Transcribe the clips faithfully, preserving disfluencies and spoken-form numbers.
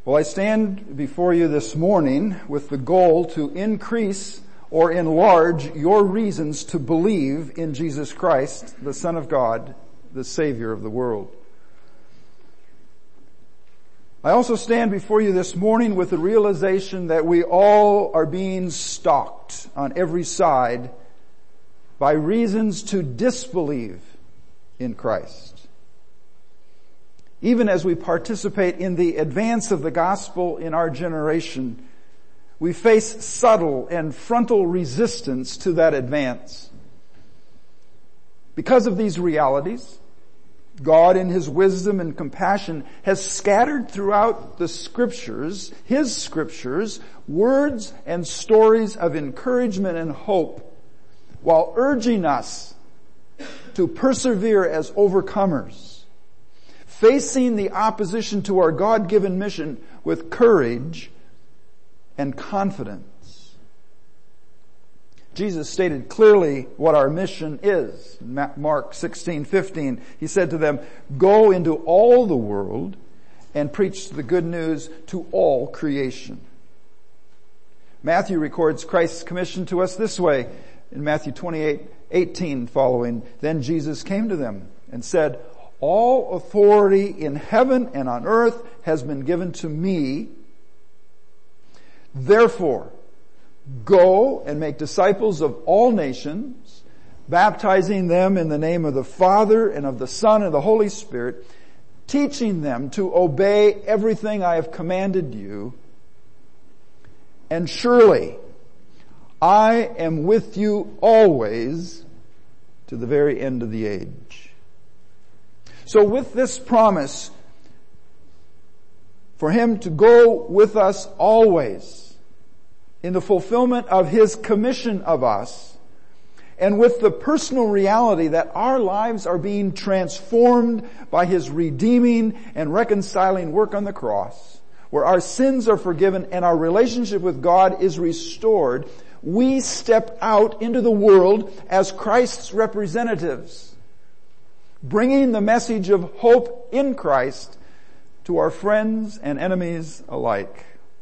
Well, I stand before you this morning with the goal to increase or enlarge your reasons to believe in Jesus Christ, the Son of God, the Savior of the world. I also stand before you this morning with the realization that we all are being stalked on every side by reasons to disbelieve in Christ. Even as we participate in the advance of the gospel in our generation, we face subtle and frontal resistance to that advance. Because of these realities, God in His wisdom and compassion has scattered throughout the scriptures, His scriptures, words and stories of encouragement and hope, while urging us to persevere as overcomers, facing the opposition to our God-given mission with courage and confidence. Jesus stated clearly what our mission is. In Mark sixteen fifteen, He said to them, "Go into all the world and preach the good news to all creation." Matthew records Christ's commission to us this way in Matthew twenty-eight eighteen following. "Then Jesus came to them and said, 'All authority in heaven and on earth has been given to me. Therefore, go and make disciples of all nations, baptizing them in the name of the Father and of the Son and of the Holy Spirit, teaching them to obey everything I have commanded you. And surely I am with you always to the very end of the age.'" So with this promise for Him to go with us always in the fulfillment of His commission of us, and with the personal reality that our lives are being transformed by His redeeming and reconciling work on the cross, where our sins are forgiven and our relationship with God is restored, we step out into the world as Christ's representatives, bringing the message of hope in Christ to our friends and enemies alike.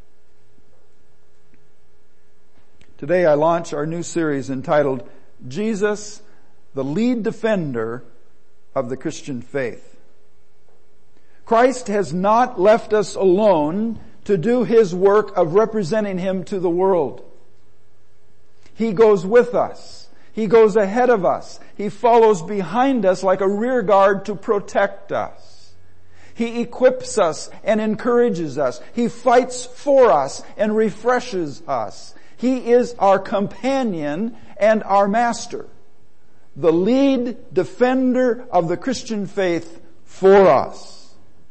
Today I launch our new series entitled, "Jesus, the Lead Defender of the Christian Faith." Christ has not left us alone to do His work of representing Him to the world. He goes with us. He goes ahead of us. He follows behind us like a rear guard to protect us. He equips us and encourages us. He fights for us and refreshes us. He is our companion and our master, the lead defender of the Christian faith for us.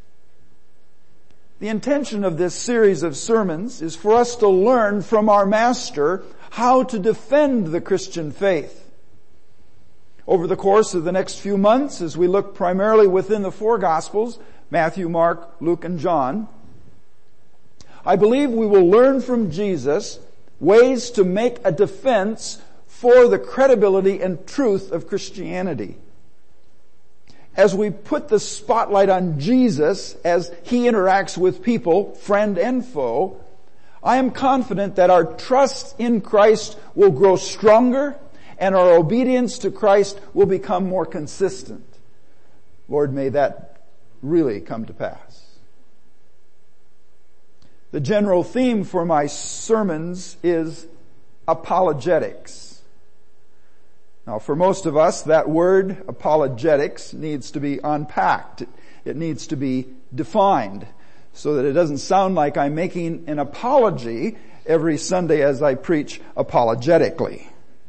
The intention of this series of sermons is for us to learn from our master how to defend the Christian faith. Over the course of the next few months, as we look primarily within the four Gospels, Matthew, Mark, Luke, and John, I believe we will learn from Jesus ways to make a defense for the credibility and truth of Christianity. As we put the spotlight on Jesus as He interacts with people, friend and foe, I am confident that our trust in Christ will grow stronger and our obedience to Christ will become more consistent. Lord, may that really come to pass. The general theme for my sermons is apologetics. Now, for most of us, that word apologetics needs to be unpacked. It, it needs to be defined so that it doesn't sound like I'm making an apology every Sunday as I preach apologetically.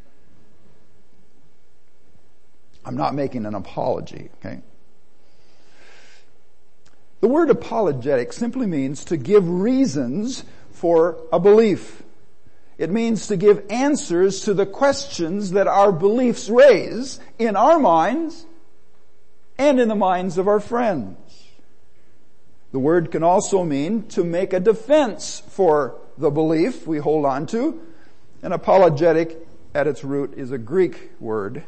I'm not making an apology, okay? The word apologetic simply means to give reasons for a belief. It means to give answers to the questions that our beliefs raise in our minds and in the minds of our friends. The word can also mean to make a defense for the belief we hold on to. An apologetic at its root is a Greek word.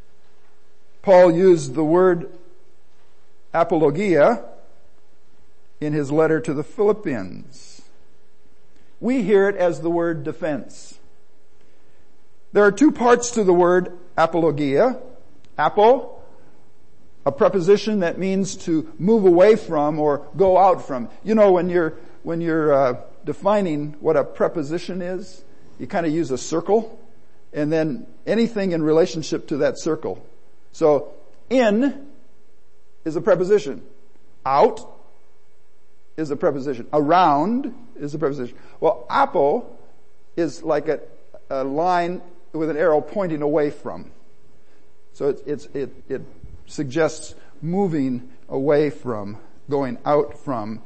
Paul used the word apologia in his letter to the Philippians. We hear it as the word defense. There are two parts to the word apologia. Apo, a preposition that means to move away from or go out from. You know, when you're, when you're uh, defining what a preposition is, you kind of use a circle and then anything in relationship to that circle. So, in is a preposition. Out is a preposition. Around is a preposition. Well, apo is like a, a line with an arrow pointing away from. So it, it's, it, it suggests moving away from, going out from.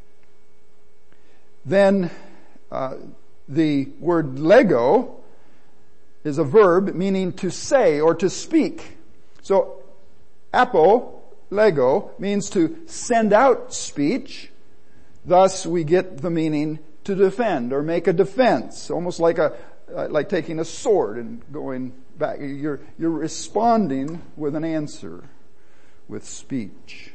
Then uh, the word lego is a verb meaning to say or to speak. So apo, lego, means to send out speech. Thus we get the meaning to defend or make a defense, almost like a uh, like taking a sword and going back. You're you're responding with an answer, with speech.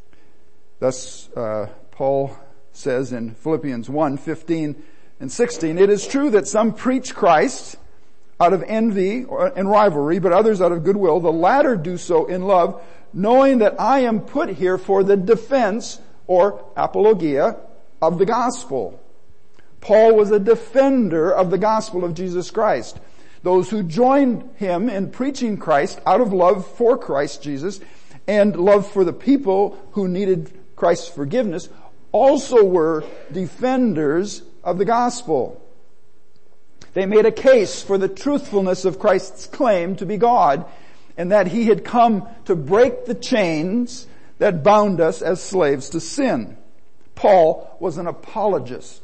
Thus uh, Paul says in Philippians one, fifteen and sixteen, it is true that some preach Christ out of envy and rivalry, but others out of goodwill. The latter do so in love, knowing that I am put here for the defense or apologia of the gospel. Paul was a defender of the gospel of Jesus Christ. Those who joined him in preaching Christ out of love for Christ Jesus and love for the people who needed Christ's forgiveness also were defenders of the gospel. They made a case for the truthfulness of Christ's claim to be God and that he had come to break the chains that bound us as slaves to sin. Paul was an apologist.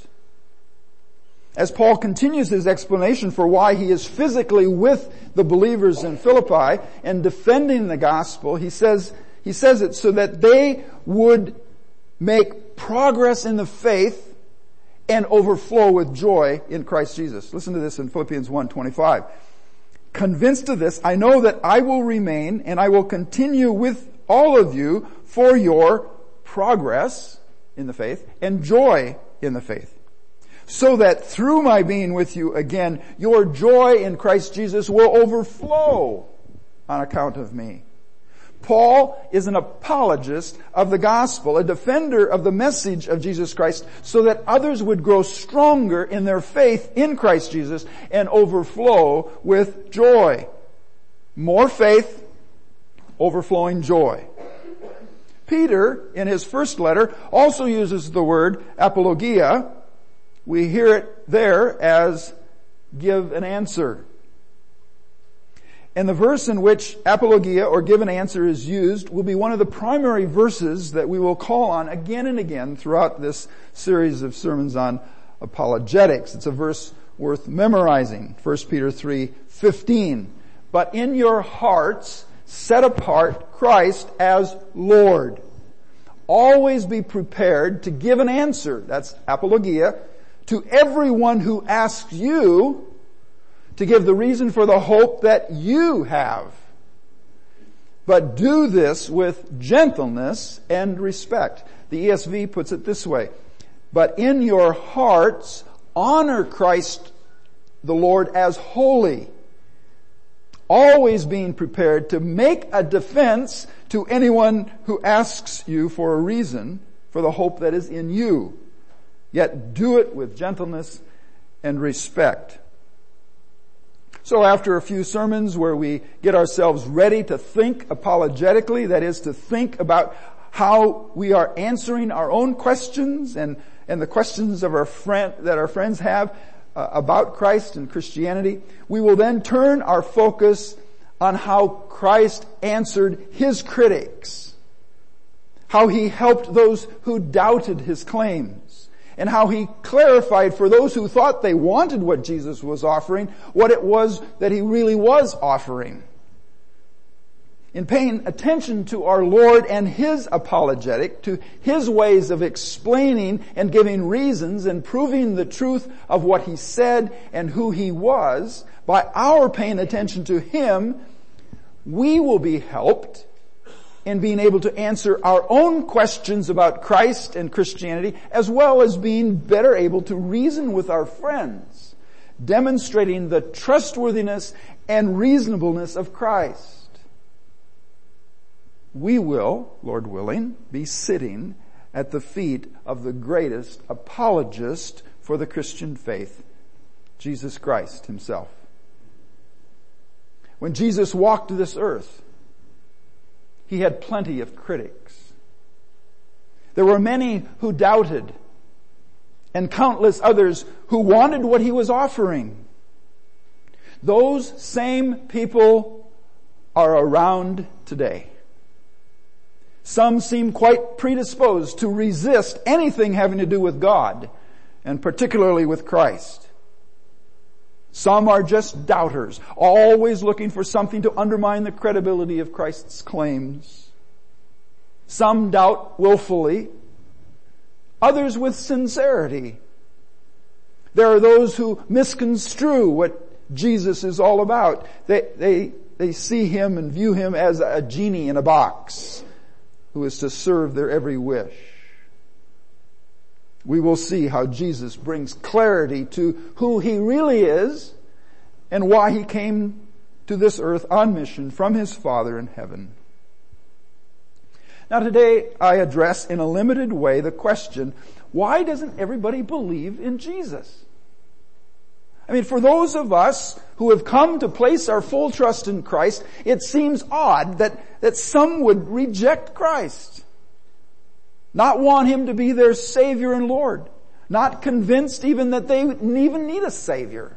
As Paul continues his explanation for why he is physically with the believers in Philippi and defending the gospel, he says, he says it so that they would make progress in the faith and overflow with joy in Christ Jesus. Listen to this in Philippians one twenty-five. Convinced of this, I know that I will remain and I will continue with all of you for your progress in the faith and joy in the faith, so that through my being with you again, your joy in Christ Jesus will overflow on account of me. Paul is an apologist of the gospel, a defender of the message of Jesus Christ, so that others would grow stronger in their faith in Christ Jesus and overflow with joy. More faith, overflowing joy. Peter, in his first letter, also uses the word apologia. We hear it there as give an answer. And the verse in which apologia or give an answer is used will be one of the primary verses that we will call on again and again throughout this series of sermons on apologetics. It's a verse worth memorizing. First Peter three fifteen. But in your hearts set apart Christ as Lord. Always be prepared to give an answer, that's apologia, to everyone who asks you to give the reason for the hope that you have. But do this with gentleness and respect. The E S V puts it this way. But in your hearts honor Christ the Lord as holy, always being prepared to make a defense to anyone who asks you for a reason for the hope that is in you. Yet do it with gentleness and respect. So after a few sermons where we get ourselves ready to think apologetically, that is to think about how we are answering our own questions and, and the questions of our friend, that our friends have uh, about Christ and Christianity, we will then turn our focus on how Christ answered his critics, how he helped those who doubted his claims, and how he clarified for those who thought they wanted what Jesus was offering, what it was that he really was offering. In paying attention to our Lord and his apologetic, to his ways of explaining and giving reasons and proving the truth of what he said and who he was, by our paying attention to him, we will be helped in being able to answer our own questions about Christ and Christianity, as well as being better able to reason with our friends, demonstrating the trustworthiness and reasonableness of Christ. We will, Lord willing, be sitting at the feet of the greatest apologist for the Christian faith, Jesus Christ himself. When Jesus walked this earth, he had plenty of critics. There were many who doubted, and countless others who wanted what he was offering. Those same people are around today. Some seem quite predisposed to resist anything having to do with God, and particularly with Christ. Some are just doubters, always looking for something to undermine the credibility of Christ's claims. Some doubt willfully, others with sincerity. There are those who misconstrue what Jesus is all about. They, they, they see him and view him as a genie in a box who is to serve their every wish. We will see how Jesus brings clarity to who he really is and why he came to this earth on mission from his Father in heaven. Now today I address in a limited way the question, why doesn't everybody believe in Jesus? I mean, for those of us who have come to place our full trust in Christ, it seems odd that, that some would reject Christ. Not want him to be their Savior and Lord. Not convinced even that they even need a Savior.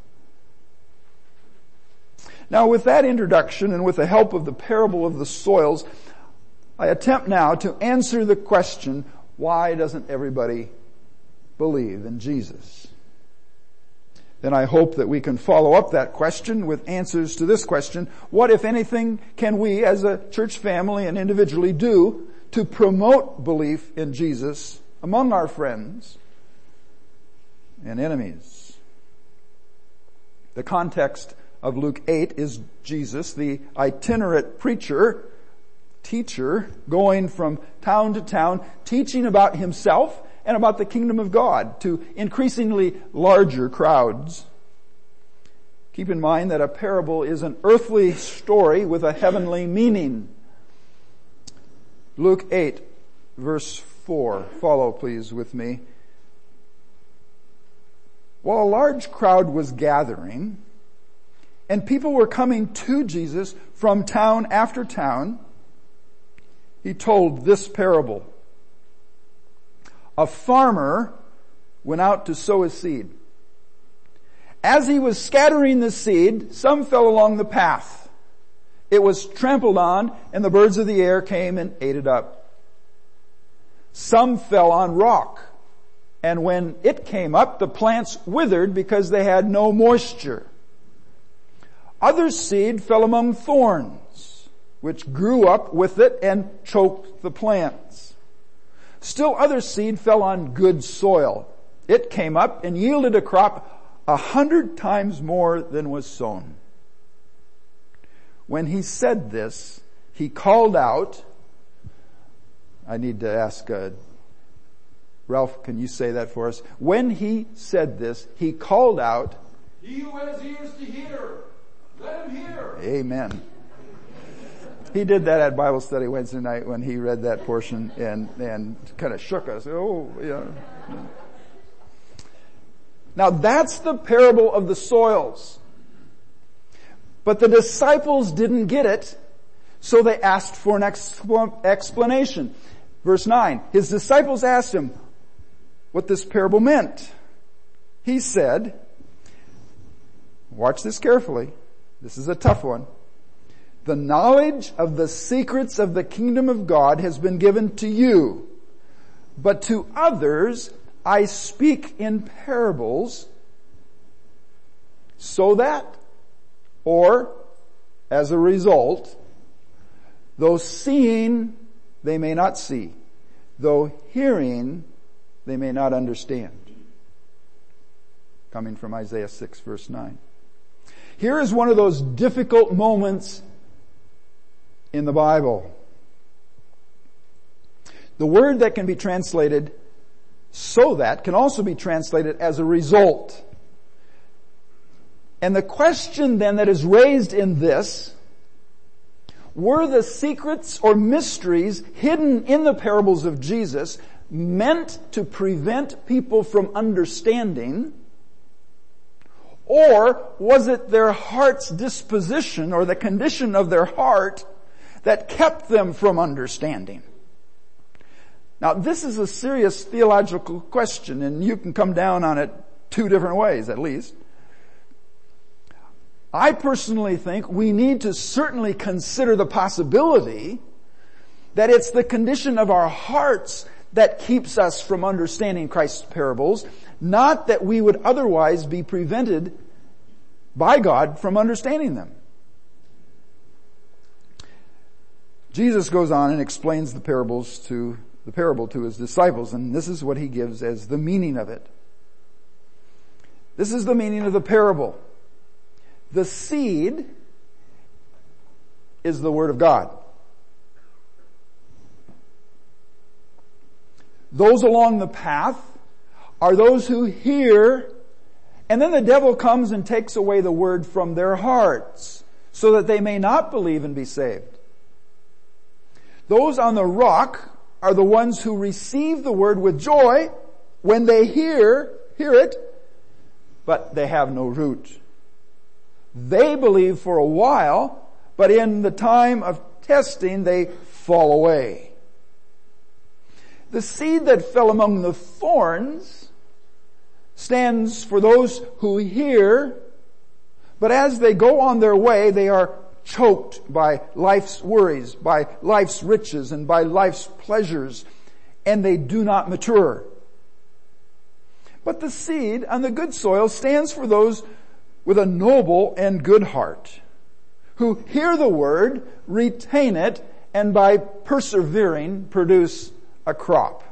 Now with that introduction and with the help of the parable of the soils, I attempt now to answer the question, why doesn't everybody believe in Jesus? Then I hope that we can follow up that question with answers to this question, what, if anything, can we as a church family and individually do to promote belief in Jesus among our friends and enemies? The context of Luke eight is Jesus, the itinerant preacher, teacher, going from town to town, teaching about himself and about the kingdom of God to increasingly larger crowds. Keep in mind that a parable is an earthly story with a heavenly meaning. Luke eight, verse four. Follow, please, with me. While a large crowd was gathering, and people were coming to Jesus from town after town, he told this parable. A farmer went out to sow his seed. As he was scattering the seed, some fell along the path. It was trampled on, and the birds of the air came and ate it up. Some fell on rock, and when it came up, the plants withered because they had no moisture. Other seed fell among thorns, which grew up with it and choked the plants. Still other seed fell on good soil. It came up and yielded a crop a hundred times more than was sown. When he said this, he called out, I need to ask, uh, Ralph, can you say that for us? When he said this, he called out, "He who has ears to hear, let him hear." Amen. He did that at Bible study Wednesday night when he read that portion and, and kind of shook us. Oh, yeah. Now that's the parable of the soils. But the disciples didn't get it, so they asked for an explanation. Verse nine, his disciples asked him what this parable meant. He said, watch this carefully. This is a tough one. The knowledge of the secrets of the kingdom of God has been given to you, but to others I speak in parables, so that, or as a result, though seeing they may not see, though hearing they may not understand. Coming from Isaiah six verse nine. Here is one of those difficult moments in the Bible. The word that can be translated so that can also be translated as a result. And the question then that is raised in this, were the secrets or mysteries hidden in the parables of Jesus meant to prevent people from understanding, or was it their heart's disposition or the condition of their heart that kept them from understanding? Now, this is a serious theological question, and you can come down on it two different ways at least. I personally think we need to certainly consider the possibility that it's the condition of our hearts that keeps us from understanding Christ's parables, not that we would otherwise be prevented by God from understanding them. Jesus goes on and explains the parables to the parable to his disciples, and this is what he gives as the meaning of it. This is the meaning of the parable. The seed is the word of God. Those along the path are those who hear, and then the devil comes and takes away the word from their hearts so that they may not believe and be saved. Those on the rock are the ones who receive the word with joy when they hear, hear it, but they have no root. They believe for a while, but in the time of testing, they fall away. The seed that fell among the thorns stands for those who hear, but as they go on their way, they are choked by life's worries, by life's riches, and by life's pleasures, and they do not mature. But the seed on the good soil stands for those with a noble and good heart, who hear the word, retain it, and by persevering produce a crop.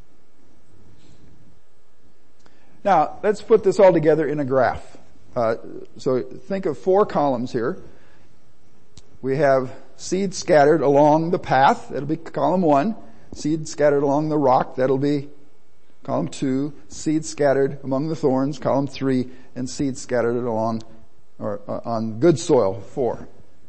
Now, let's put this all together in a graph. Uh, so think of four columns here. We have seed scattered along the path. That'll be column one. Seed scattered along the rock. That'll be column two. Seed scattered among the thorns. Column three. And seed scattered along or uh, on good soil. Four.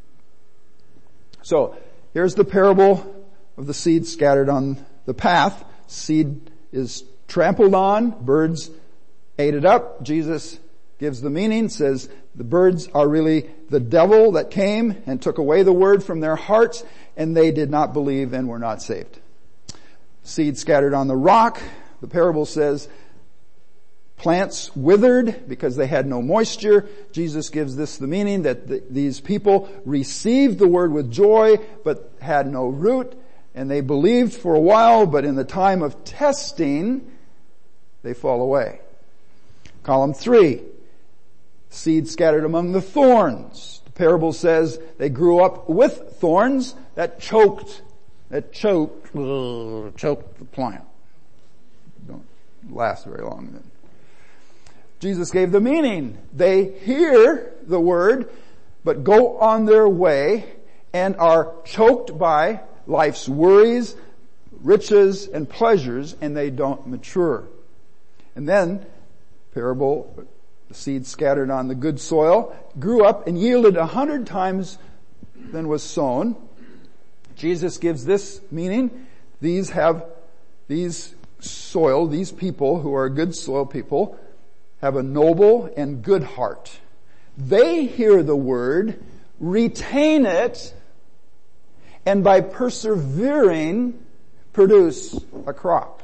So here's the parable of the seed scattered on the path. Seed is trampled on. Birds ate it up. Jesus gives the meaning, says the birds are really the devil that came and took away the word from their hearts, and they did not believe and were not saved. Seed scattered on the rock, the parable says plants withered because they had no moisture. Jesus gives this the meaning that the, these people received the word with joy but had no root, and they believed for a while, but in the time of testing, they fall away. Column three. Seed scattered among the thorns. The parable says they grew up with thorns that choked, that choked, ugh, choked the plant. Don't last very long then. Jesus gave the meaning. They hear the word, but go on their way and are choked by life's worries, riches, and pleasures, and they don't mature. And then, parable, the seed scattered on the good soil grew up and yielded a hundred times than was sown. Jesus gives this meaning. These have, these soil, these people who are good soil people have a noble and good heart. They hear the word, retain it, and by persevering produce a crop.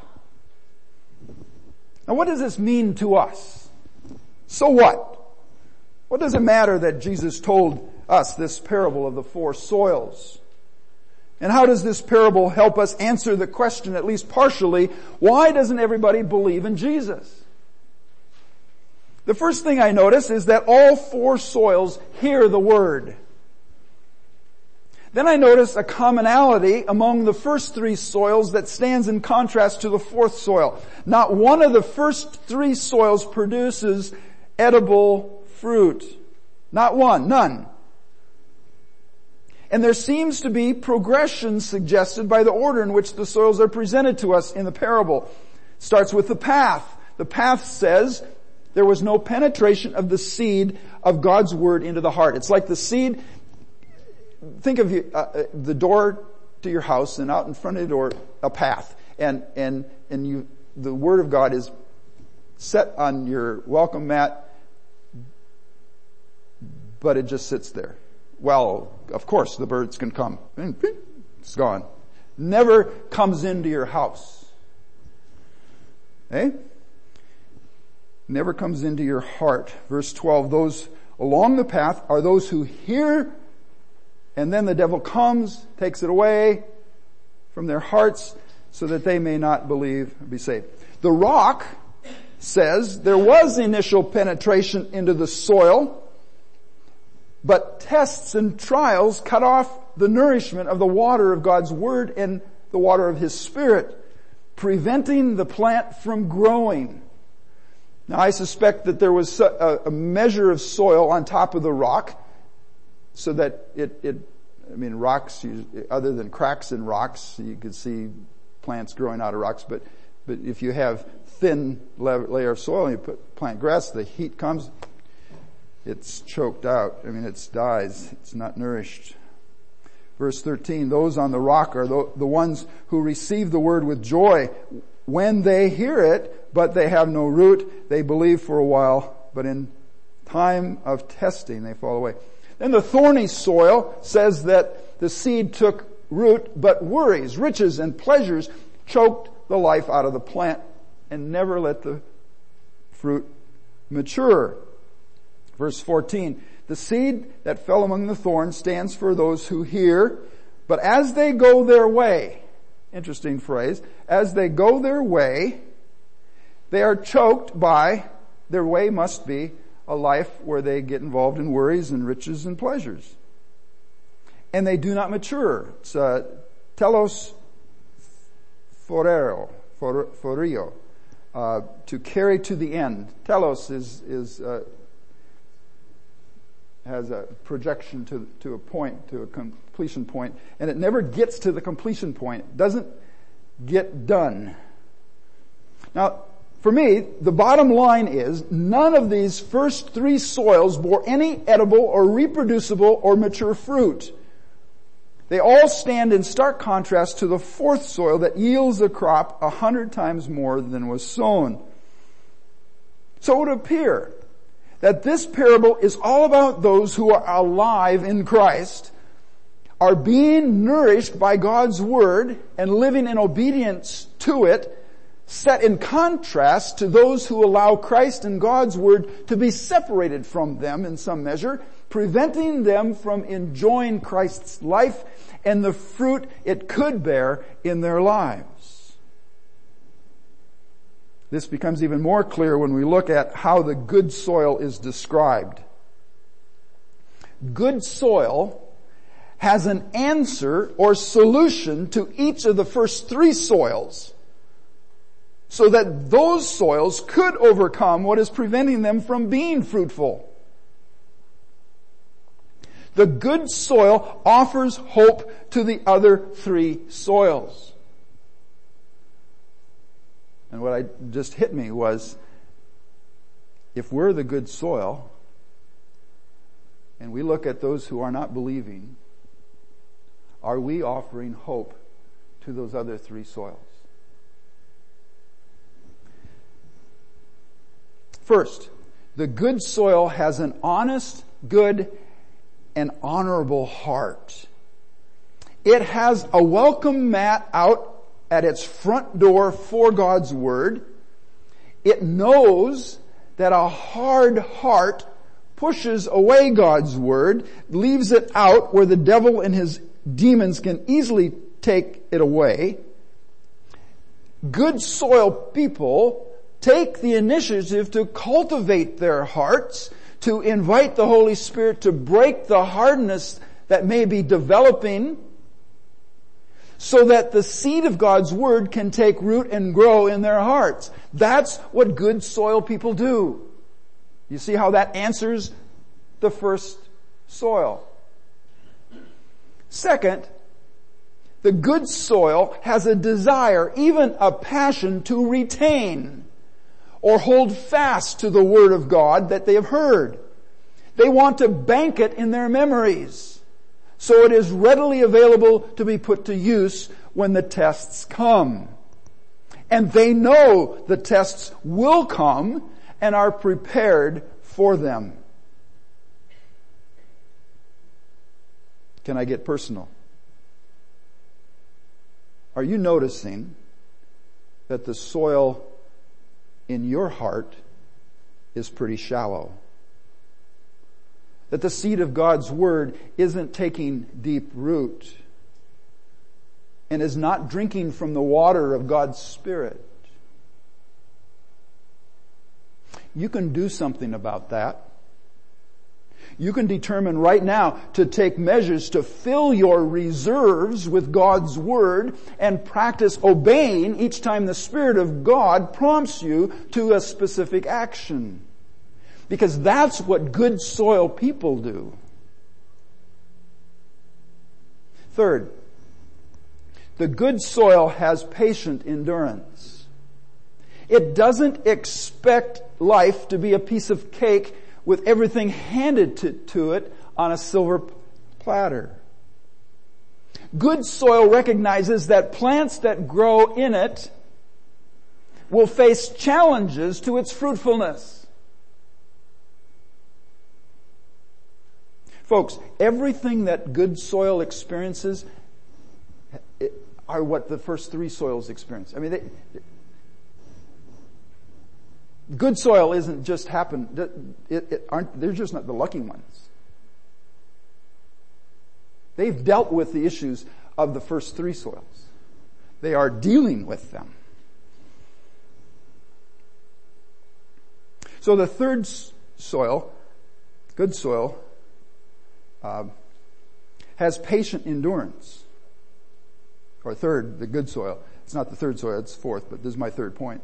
Now what does this mean to us? So what? What does it matter that Jesus told us this parable of the four soils? And how does this parable help us answer the question, at least partially, why doesn't everybody believe in Jesus? The first thing I notice is that all four soils hear the word. Then I notice a commonality among the first three soils that stands in contrast to the fourth soil. Not one of the first three soils produces edible fruit. Not one, none. And there seems to be progression suggested by the order in which the soils are presented to us in the parable. It starts with the path. The path says there was no penetration of the seed of God's word into the heart. It's like the seed. Think of you, uh, the door to your house, and out in front of the door, a path. And, and, and you, the word of God is set on your welcome mat, but it just sits there. Well, of course, the birds can come. It's gone. Never comes into your house. Eh? Never comes into your heart. Verse twelve, those along the path are those who hear, and then the devil comes, takes it away from their hearts so that they may not believe and be saved. The rock says there was initial penetration into the soil, but tests and trials cut off the nourishment of the water of God's word and the water of his Spirit, preventing the plant from growing. Now I suspect that there was a, a measure of soil on top of the rock so that it, it I mean rocks, other than cracks in rocks, you could see plants growing out of rocks, but, but if you have thin layer of soil and you put plant grass, the heat comes, it's choked out. I mean, it dies. It's not nourished. Verse thirteen, those on the rock are the, the ones who receive the word with joy when they hear it, but they have no root. They believe for a while, but in time of testing they fall away. Then the thorny soil says that the seed took root, but worries, riches, and pleasures choked the life out of the plant and never let the fruit mature. Verse fourteen, the seed that fell among the thorns stands for those who hear, but as they go their way, interesting phrase, as they go their way, they are choked by, their way must be a life where they get involved in worries and riches and pleasures. And they do not mature. It's uh, telos foreo, for, forio, uh, to carry to the end. Telos is, is, uh, has a projection to, to a point, to a completion point, and it never gets to the completion point. It doesn't get done. Now, for me, the bottom line is none of these first three soils bore any edible or reproducible or mature fruit. They all stand in stark contrast to the fourth soil that yields a crop a hundred times more than was sown. So it would appear that this parable is all about those who are alive in Christ, are being nourished by God's word and living in obedience to it, set in contrast to those who allow Christ and God's word to be separated from them in some measure, preventing them from enjoying Christ's life and the fruit it could bear in their lives. This becomes even more clear when we look at how the good soil is described. Good soil has an answer or solution to each of the first three soils, so that those soils could overcome what is preventing them from being fruitful. The good soil offers hope to the other three soils. And what I just hit me was, if we're the good soil, and we look at those who are not believing, are we offering hope to those other three soils? First, the good soil has an honest, good, and honorable heart. It has a welcome mat out at its front door for God's word. It knows that a hard heart pushes away God's word, leaves it out where the devil and his demons can easily take it away. Good soil people take the initiative to cultivate their hearts, to invite the Holy Spirit to break the hardness that may be developing, so that the seed of God's word can take root and grow in their hearts. That's what good soil people do. You see how that answers the first soil. Second, the good soil has a desire, even a passion, to retain or hold fast to the Word of God that they have heard. They want to bank it in their memories, so it is readily available to be put to use when the tests come. And they know the tests will come and are prepared for them. Can I get personal? Are you noticing that the soil in your heart is pretty shallow? That the seed of God's Word isn't taking deep root and is not drinking from the water of God's Spirit? You can do something about that. You can determine right now to take measures to fill your reserves with God's Word and practice obeying each time the Spirit of God prompts you to a specific action. Because that's what good soil people do. Third, the good soil has patient endurance. It doesn't expect life to be a piece of cake with everything handed to, to it on a silver platter. Good soil recognizes that plants that grow in it will face challenges to its fruitfulness. Folks, everything that good soil experiences are what the first three soils experience. I mean, they, good soil isn't just happen. It, it aren't, they're just not the lucky ones. They've dealt with the issues of the first three soils. They are dealing with them. So the third soil, good soil, uh, has patient endurance. Or third, the good soil. It's not the third soil, it's fourth, but this is my third point.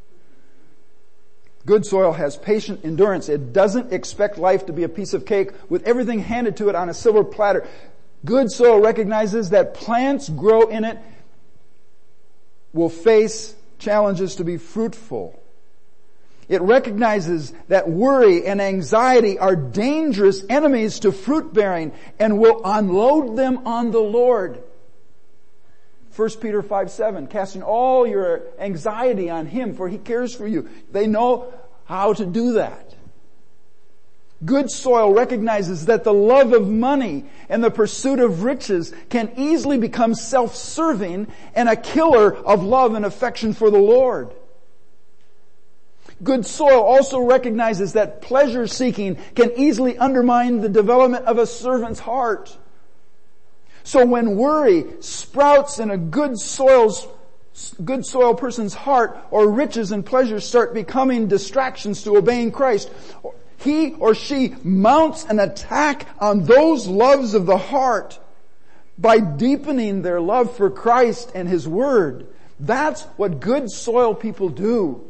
Good soil has patient endurance. It doesn't expect life to be a piece of cake with everything handed to it on a silver platter. Good soil recognizes that plants grow in it will face challenges to be fruitful. It recognizes that worry and anxiety are dangerous enemies to fruit bearing and will unload them on the Lord. First Peter five seven, casting all your anxiety on Him, for He cares for you. They know how to do that. Good soil recognizes that the love of money and the pursuit of riches can easily become self-serving and a killer of love and affection for the Lord. Good soil also recognizes that pleasure seeking can easily undermine the development of a servant's heart. So when worry sprouts in a good soil's, good soil person's heart, or riches and pleasures start becoming distractions to obeying Christ, he or she mounts an attack on those loves of the heart by deepening their love for Christ and His Word. That's what good soil people do.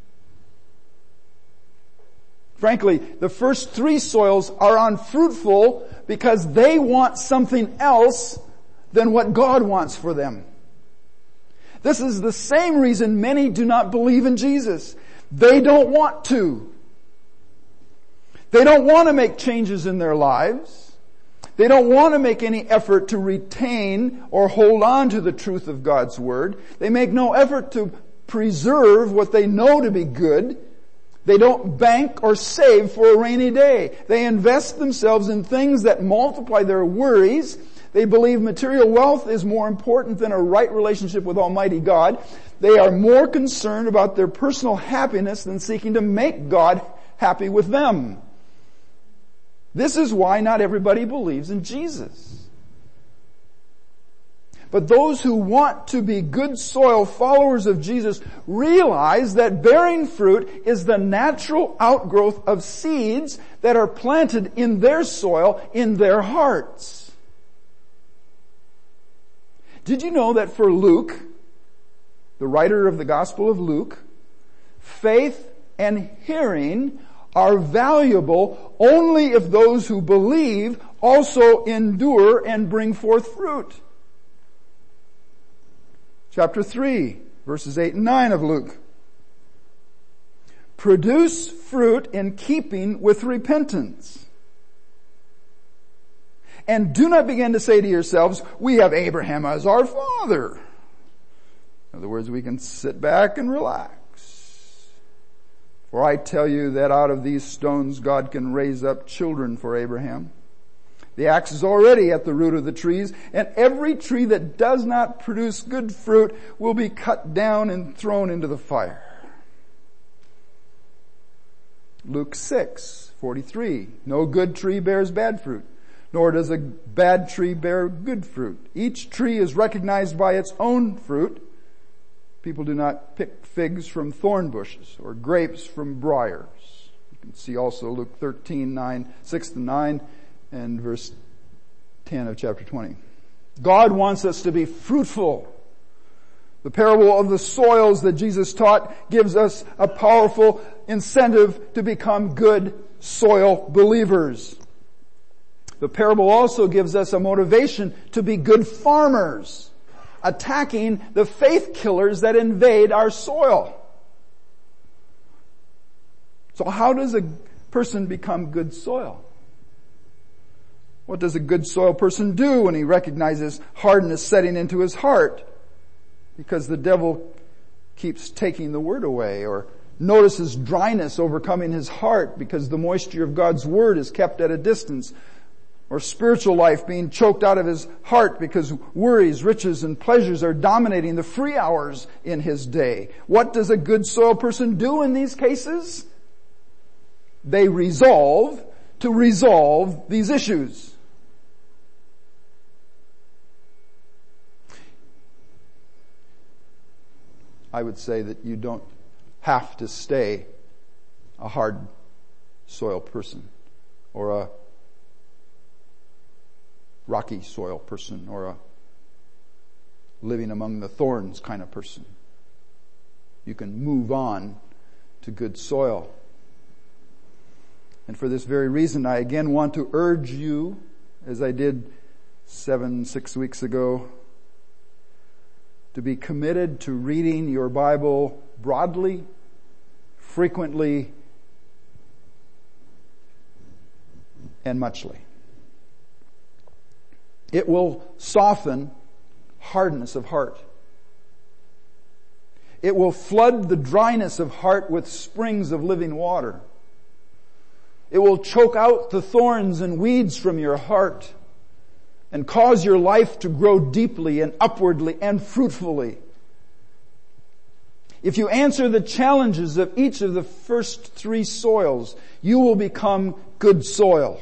Frankly, the first three soils are unfruitful because they want something else than what God wants for them. This is the same reason many do not believe in Jesus. They don't want to. They don't want to make changes in their lives. They don't want to make any effort to retain or hold on to the truth of God's Word. They make no effort to preserve what they know to be good. They don't bank or save for a rainy day. They invest themselves in things that multiply their worries. They believe material wealth is more important than a right relationship with Almighty God. They are more concerned about their personal happiness than seeking to make God happy with them. This is why not everybody believes in Jesus. But those who want to be good soil followers of Jesus realize that bearing fruit is the natural outgrowth of seeds that are planted in their soil, in their hearts. Did you know that for Luke, the writer of the Gospel of Luke, faith and hearing are valuable only if those who believe also endure and bring forth fruit. Chapter three, verses eight and nine of Luke. Produce fruit in keeping with repentance. And do not begin to say to yourselves, we have Abraham as our father. In other words, we can sit back and relax. For I tell you that out of these stones God can raise up children for Abraham. The axe is already at the root of the trees, and every tree that does not produce good fruit will be cut down and thrown into the fire. Luke six forty-three. No good tree bears bad fruit, nor does a bad tree bear good fruit. Each tree is recognized by its own fruit. People do not pick figs from thorn bushes or grapes from briars. You can see also Luke thirteen, nine, six to nine and verse ten of chapter twenty. God wants us to be fruitful. The parable of the soils that Jesus taught gives us a powerful incentive to become good soil believers. The parable also gives us a motivation to be good farmers, attacking the faith killers that invade our soil. So how does a person become good soil? What does a good soil person do when he recognizes hardness setting into his heart because the devil keeps taking the word away, or notices dryness overcoming his heart because the moisture of God's word is kept at a distance, or spiritual life being choked out of his heart because worries, riches, and pleasures are dominating the free hours in his day? What does a good soil person do in these cases? They resolve to resolve these issues. I would say that you don't have to stay a hard soil person, or a rocky soil person, or a living among the thorns kind of person. You can move on to good soil. And for this very reason, I again want to urge you, as I did seven, six weeks ago, to be committed to reading your Bible broadly, frequently, and muchly. It will soften hardness of heart. It will flood the dryness of heart with springs of living water. It will choke out the thorns and weeds from your heart and cause your life to grow deeply and upwardly and fruitfully. If you answer the challenges of each of the first three soils, you will become good soil.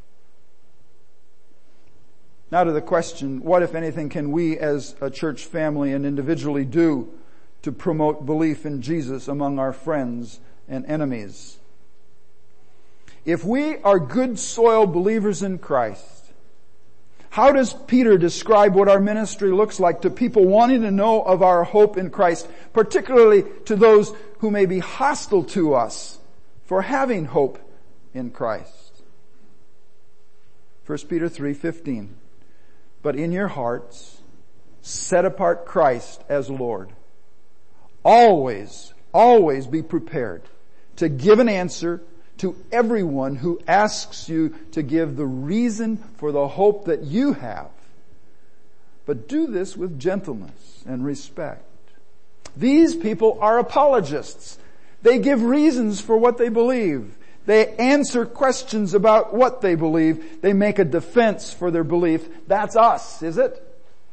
Now to the question, what, if anything, can we as a church family and individually do to promote belief in Jesus among our friends and enemies? If we are good soil believers in Christ, how does Peter describe what our ministry looks like to people wanting to know of our hope in Christ, particularly to those who may be hostile to us for having hope in Christ? First Peter three fifteen. But in your hearts, set apart Christ as Lord. Always, always be prepared to give an answer to everyone who asks you to give the reason for the hope that you have. But do this with gentleness and respect. These people are apologists. They give reasons for what they believe. They answer questions about what they believe. They make a defense for their belief. That's us, is it?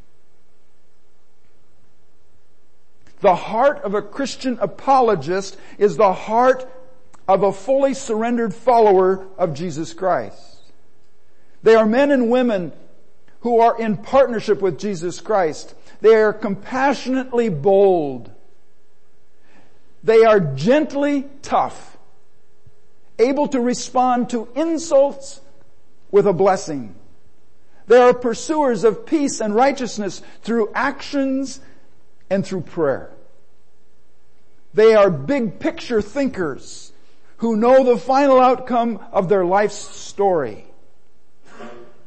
The heart of a Christian apologist is the heart of a fully surrendered follower of Jesus Christ. They are men and women who are in partnership with Jesus Christ. They are compassionately bold. They are gently tough, able to respond to insults with a blessing. They are pursuers of peace and righteousness through actions and through prayer. They are big picture thinkers who know the final outcome of their life's story.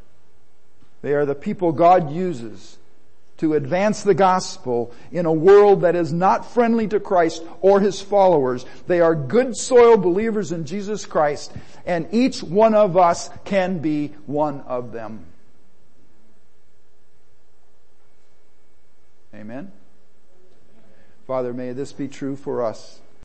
They are the people God uses to advance the gospel in a world that is not friendly to Christ or His followers. They are good soil believers in Jesus Christ, and each one of us can be one of them. Amen? Father, may this be true for us.